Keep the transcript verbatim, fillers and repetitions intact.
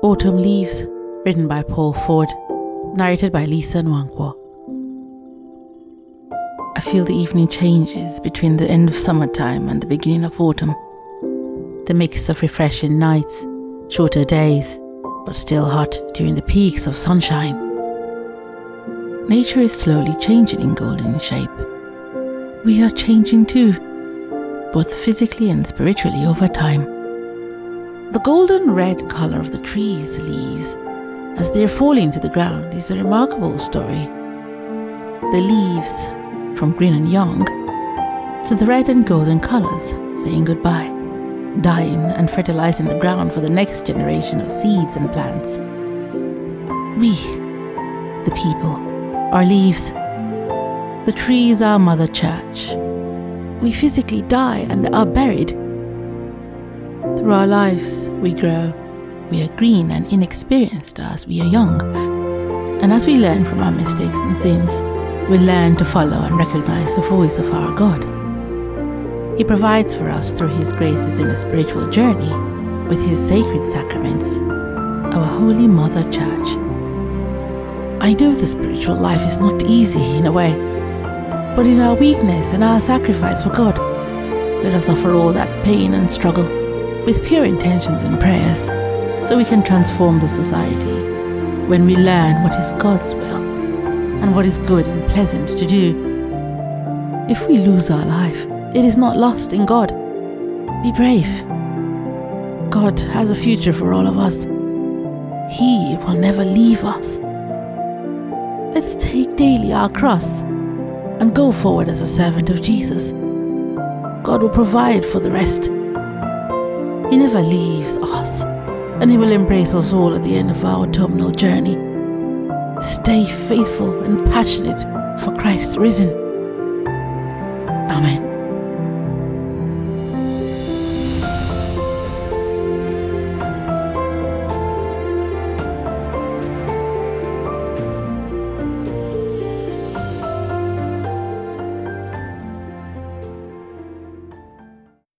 Autumn Leaves, written by Paul Ford, narrated by Lisa Nwankwo. I feel the evening changes between the end of summertime and the beginning of autumn. The mix of refreshing nights, shorter days, but still hot during the peaks of sunshine. Nature is slowly changing in golden shape. We are changing too, both physically and spiritually over time. The golden red colour of the trees' leaves as they are falling to the ground is a remarkable story. The leaves, from green and young, to the red and golden colours, saying goodbye, dying and fertilizing the ground for the next generation of seeds and plants. We, the people, are leaves. The trees are Mother Church. We physically die and are buried. Through our lives, we grow. We are green and inexperienced as we are young. And as we learn from our mistakes and sins, we learn to follow and recognize the voice of our God. He provides for us through His graces in a spiritual journey with His sacred sacraments, our Holy Mother Church. I know the spiritual life is not easy in a way, but in our weakness and our sacrifice for God, let us offer all that pain and struggle with pure intentions and prayers, so we can transform the society when we learn what is God's will and what is good and pleasant to do. If we lose our life, it is not lost in God. Be brave. God has a future for all of us. He will never leave us. Let's take daily our cross and go forward as a servant of Jesus. God will provide for the rest. He never leaves us, and He will embrace us all at the end of our autumnal journey. Stay faithful and passionate for Christ risen. Amen.